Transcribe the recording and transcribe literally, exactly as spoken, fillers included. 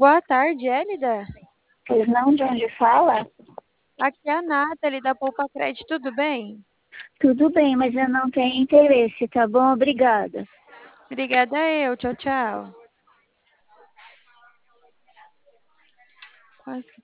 Boa tarde, Elida. Pois não, de onde fala? Aqui é a Nathalie da Poupa Crédito, tudo bem? Tudo bem, mas eu não tenho interesse, tá bom? Obrigada. Obrigada eu, tchau, tchau. Quase que